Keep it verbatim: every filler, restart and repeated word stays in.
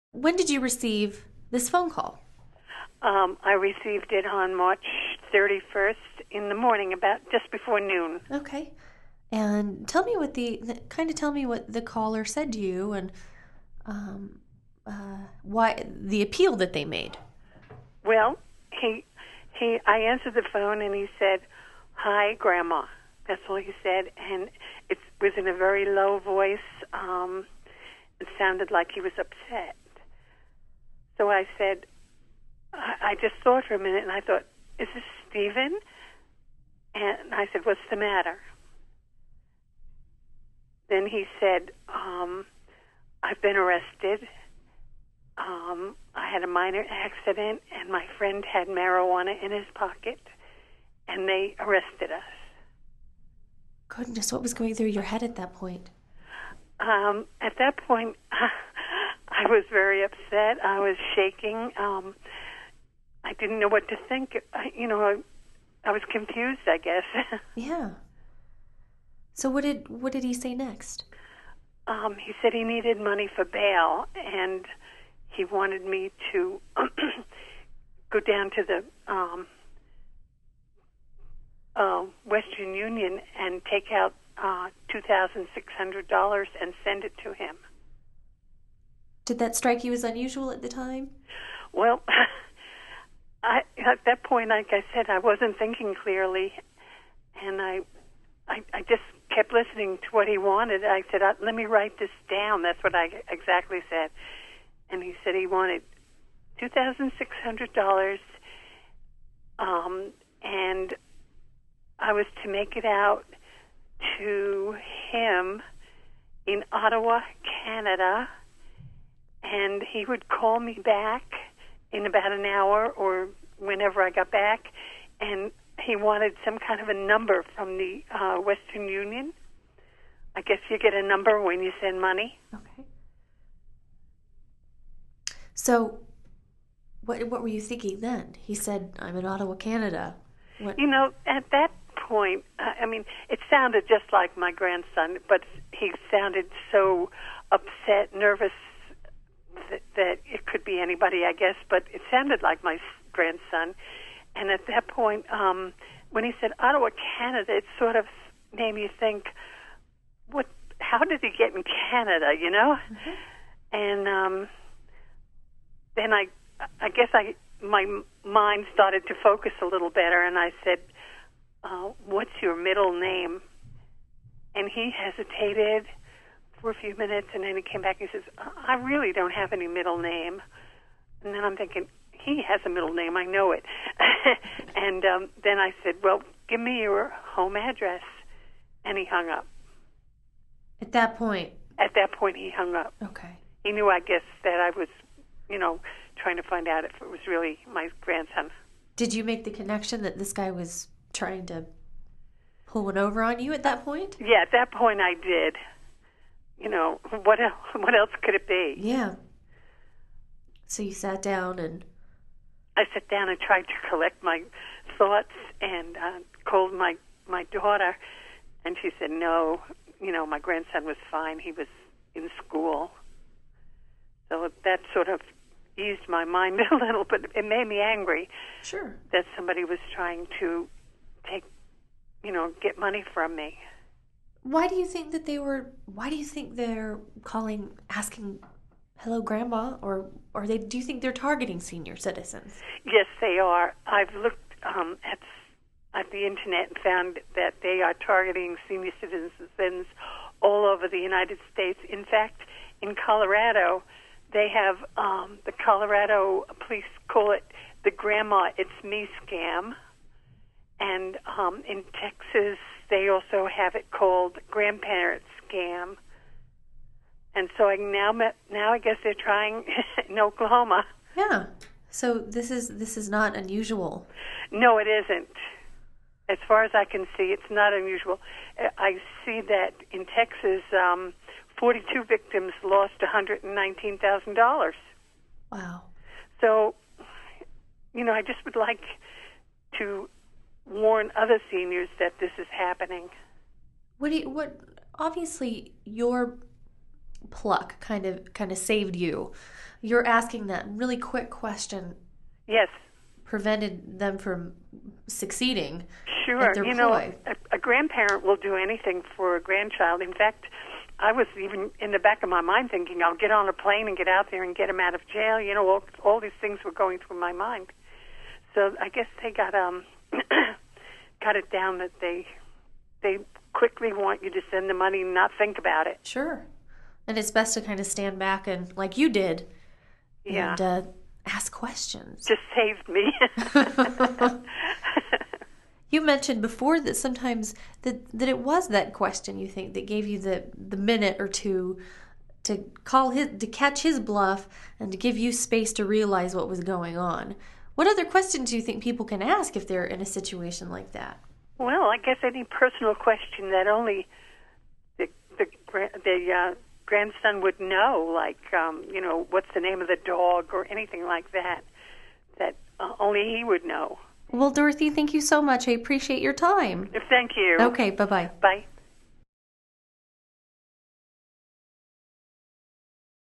When did you receive this phone call? Um, I received it on March thirty-first in the morning, about just before noon. Okay. And tell me what the, the kind of tell me what the caller said to you and um, uh, why the appeal that they made. Well, he he I answered the phone and he said, "Hi, Grandma." That's all he said, and it was in a very low voice. Um, it sounded like he was upset. So I said, I, I just thought for a minute, and I thought, "Is this Stephen?" And I said, "What's the matter?" Then he said, um, "I've been arrested. Um, I had a minor accident, and my friend had marijuana in his pocket, and they arrested us." Goodness, what was going through your head at that point? Um, at that point, I was very upset. I was shaking. Um, I didn't know what to think. I, you know, I, I was confused, I guess. Yeah. So what did what did he say next? Um, he said he needed money for bail, and he wanted me to go down to the um, uh, Western Union and take out uh, two thousand six hundred dollars and send it to him. Did that strike you as unusual at the time? Well, I, at that point, like I said, I wasn't thinking clearly, and I, I, I just kept listening to what he wanted. I said, uh, "Let me write this down." That's what I exactly said. And he said he wanted two thousand six hundred dollars, um, and I was to make it out to him in Ottawa, Canada, and he would call me back in about an hour or whenever I got back, and he wanted some kind of a number from the uh, Western Union. I guess you get a number when you send money. Okay. So, what what were you thinking then? He said, "I'm in Ottawa, Canada." What? You know, at that point, uh, I mean, it sounded just like my grandson, but he sounded so upset, nervous, th- that it could be anybody, I guess, but it sounded like my s- grandson. And at that point, um, when he said Ottawa, Canada, it sort of made me think, what? How did he get in Canada, you know? Mm-hmm. And um, then I, I guess I, my mind started to focus a little better, and I said, uh, "What's your middle name?" And he hesitated for a few minutes, and then he came back and he says, "I really don't have any middle name." And then I'm thinking, he has a middle name, I know it. And um, then I said, "Well, give me your home address." And he hung up. At that point. At that point, he hung up. Okay. He knew, I guess, that I was, you know, trying to find out if it was really my grandson. Did you make the connection that this guy was trying to pull one over on you at that point? Yeah, at that point I did. You know, what else, what else could it be? Yeah. So you sat down and... I sat down and tried to collect my thoughts and uh, called my, my daughter, and she said, "No, you know, my grandson was fine. He was in school." So that sort of eased my mind a little, but it made me angry. Sure. That somebody was trying to take, you know, get money from me. Why do you think that they were, why do you think they're calling, asking, "Hello, Grandma," or or they do you think they're targeting senior citizens? Yes, they are. I've looked um, at at the internet and found that they are targeting senior citizens all over the United States. In fact, in Colorado, they have um, the Colorado police call it the "Grandma It's Me" scam, and um, in Texas they also have it called "Grandparent Scam." And so I now now I guess they're trying in Oklahoma. Yeah. So this is this is not unusual. No, it isn't. As far as I can see, it's not unusual. I see that in Texas, um, forty-two victims lost one hundred nineteen thousand dollars. Wow. So, you know, I just would like to warn other seniors that this is happening. What do you, what obviously your pluck kind of kind of saved you. You're asking that really quick question. Yes. Prevented them from succeeding. Sure. At their you ploy. know, a, a grandparent will do anything for a grandchild. In fact, I was even in the back of my mind thinking, I'll get on a plane and get out there and get him out of jail. You know, all, all these things were going through my mind. So I guess they got um got it down that they they quickly want you to send the money and not think about it. Sure. And it's best to kind of stand back and, like you did, Yeah. and uh, ask questions. Just saved me. You mentioned before that sometimes that, that it was that question, you think, that gave you the, the minute or two to call his, to catch his bluff and to give you space to realize what was going on. What other questions do you think people can ask if they're in a situation like that? Well, I guess any personal question that only the the gra- the uh, grandson would know, like um, you know, what's the name of the dog or anything like that, that uh, only he would know. Well, Dorothy, thank you so much. I appreciate your time. Thank you. Okay, bye-bye. Bye.